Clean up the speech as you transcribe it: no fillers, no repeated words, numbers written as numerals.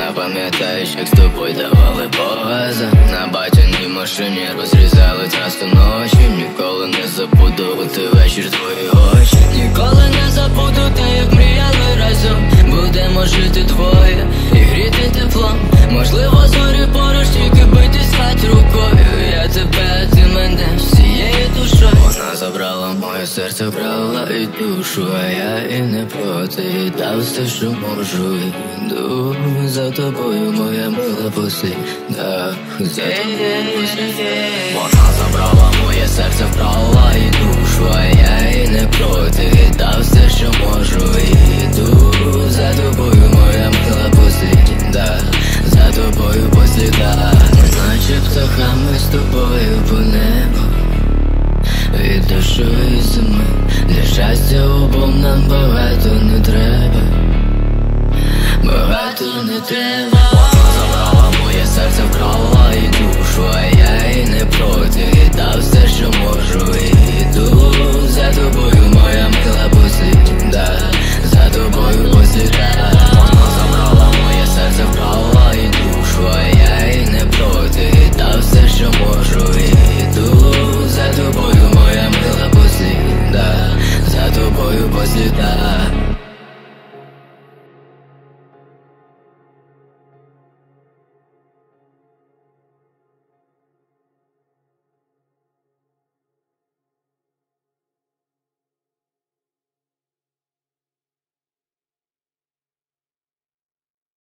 пам'ятаєш, як з тобою давали по газам. На батяній машині розрізали трасу ночі. Ніколи не забуду у той вечір твої очі. Ніколи не забуду те, як мріяли разом. Будемо жити двоє і гріти теплом. Можливо, зорі поруч, тільки бити стать рукою. Я тебе, ти мене всією душою. Вона забрала моє серце, вкрала і душу. А я і не проти, і дав все, що можу. Іду за тобою, моя мила послідна. За тобою послідна. Вона забрала моє серце, вкрала і душу. А я і не проти, і дав все, що можу. Іду за тобою, моя мила послідна. За тобою послідна. Наче птахами з тобою по небу. Від дощу і зими. Для щастя обом нам багато не треба. Багато не треба.